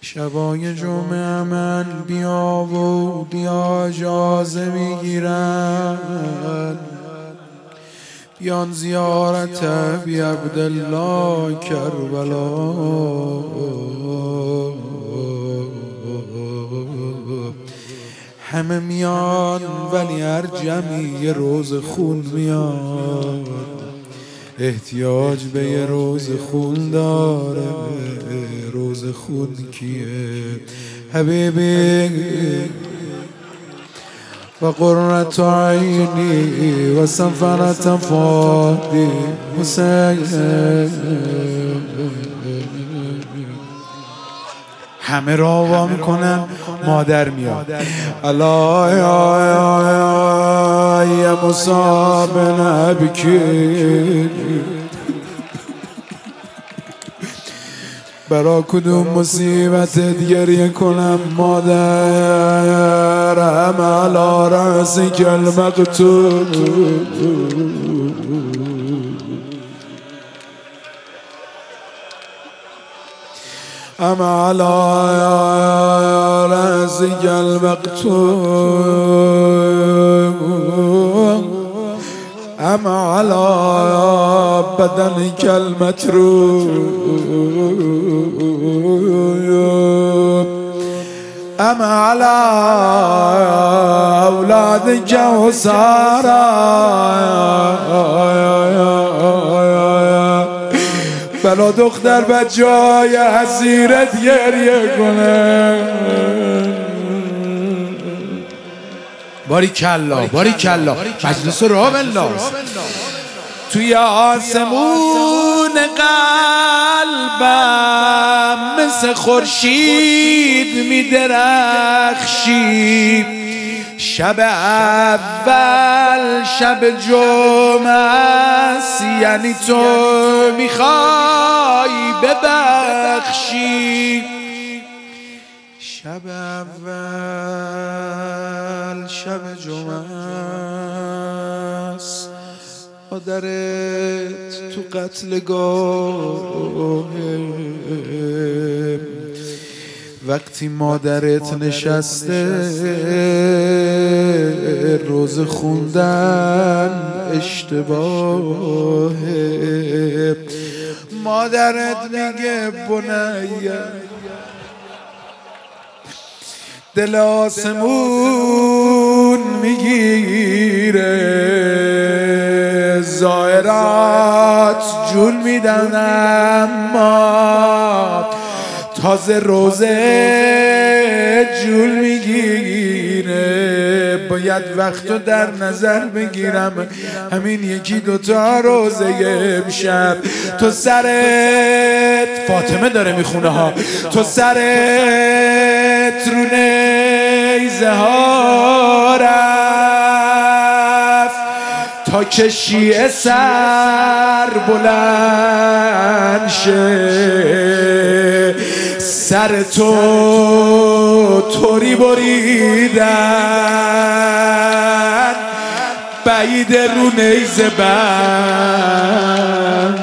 شبای جمعه من بیا و بیا اجازه میگیرن بیان زیارت ابی عبدالله کربلا. همه میان ولی هر جمعی یه روز خون میاد، احتیاج به یه روز خون داره. روز خون کیه؟ حبیبی و قرة عینی و سفرت فادی حسین. همه را وا میکنن، مادر میاد. الا یا مصاب نبکی، برا کدوم مصیبتت گریه کنم مادرم؟ علی رأسک المقتول، ام علی رأسک المقتول، ام علی بدنک المتروک، ام علی اولادک حسارا. بلا دختر بچه‌های حسیرت گریه کنه. باریکلا باریکلا، مجلس را بنداز. توی آسمون قلبم مثل خورشید میدرخشی. شب اول شب جمعه است، یعنی تو میخوای ببخشی. شب اول شب جمعه است، مادرت تو قتلگاهه. وقتی مادرت نشسته روز خوندن اشتباهه. مادرت میگه بنیه، دل آسمون میگیره، ظاهرات جون میدن اما تازه روزه جون میگیره. باید وقتو در نظر بگیرم، همین یکی دوتا روزه امشب تو سرت، فاطمه داره میخونه ها، تو سرت رو نیزه ها رفت تا که شیعه سر بلند شه. سر تو طوری بریدن بعید رو نیزه بند.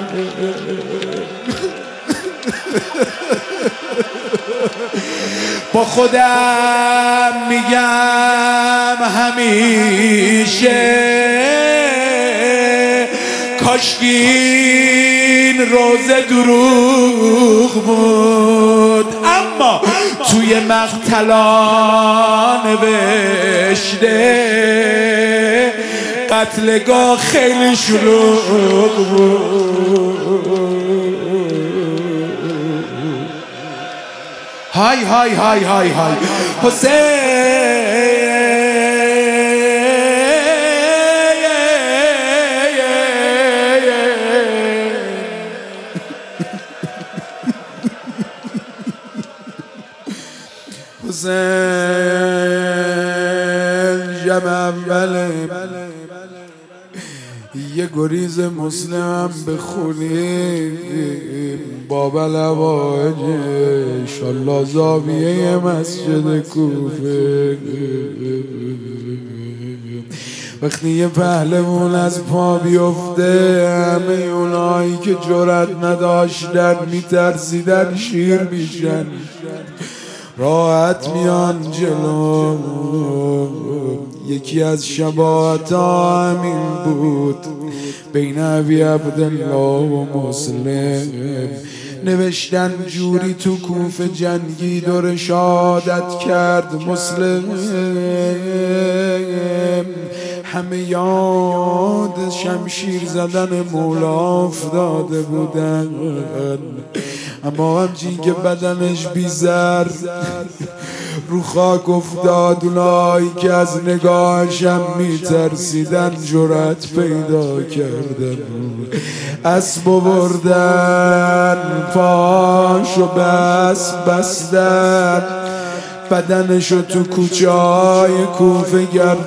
با خودم میگم همیشه کاشکی این روزه دروغ بود، اما توی مقتلا نوشته قتلگاه خیلی شلوغ بود. های های های های های حسین، حسین جمع اوله یه گریز مسلم بخونیم. بابل عواجه انشالله زاویه مسجد کوفه. وقتی یه پهلوون از پا بیفته همه اونایی که جرأت نداشتن میترسیدن شیر میشن، راحت میان جلو. یکی از شباهت همین بود بین ابی عبدالله و مسلم. نوشتن جوری تو کوفه جنگید و رشادت کرد مسلم، همه یاد شمشیر زدن مولا افتاده بودن، اما همچین که بدنش بیزر رو خاک افتاد، اونایی که از نگاهشم میترسیدن جرأت پیدا کردن، اسب بردن پاشو بستن، بدنشو تو کوچه های کوفه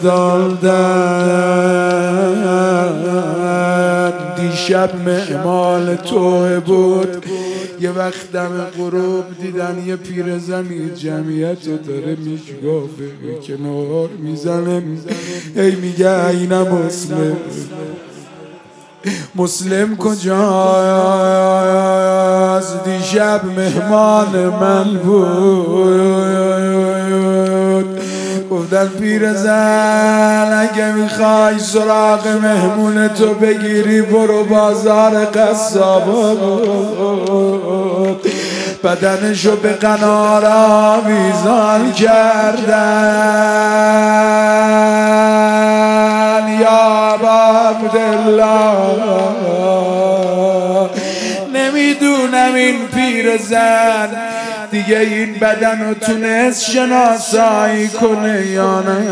گرداندن. دیشب مهمان توه بود، یه وقت دم غروب دیدن یه پیرزنی جمعیت رو داره میشکافه کنار میزنه، ای میگه اینا مسلم کجاست؟ دیشب مهمان من بود. گفتن پیرزن اگه میخوای سراغ مهمون تو بگیری برو بازار قصابات. بدنشو به قنار آویزان کردن، یا عبدالله نمیدونم این پیرزن دیگه این بدن رو تونست شناسایی کنه یا نه،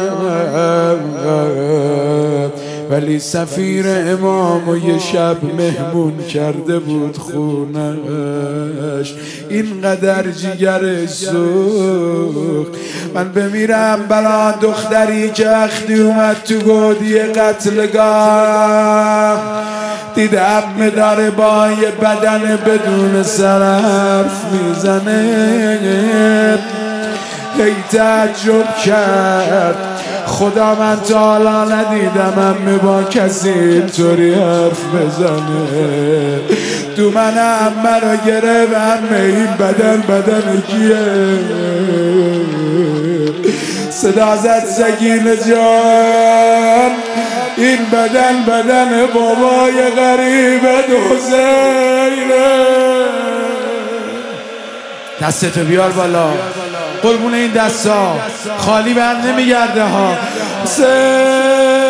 ولی سفیر امام و یه شب مهمون کرده بود خونش، اینقدر جیگرش سوخت. من بمیرم بلا دختری که وقتی اومد تو گودی قتلگاه دیدم داره با یه بدن بدون سر حرف میزنه، هی تعجب کرد خدا من تا حالا ندیدم همه با کسی اینطوری حرف بزنه. تو من همه رو گرفت، همه این بدن کیه؟ صدا زد سکینه جان این بدن بابای غریب حسینه. دستتو بیار بالا، قربون این دستا خالی بر نمیگرده ها.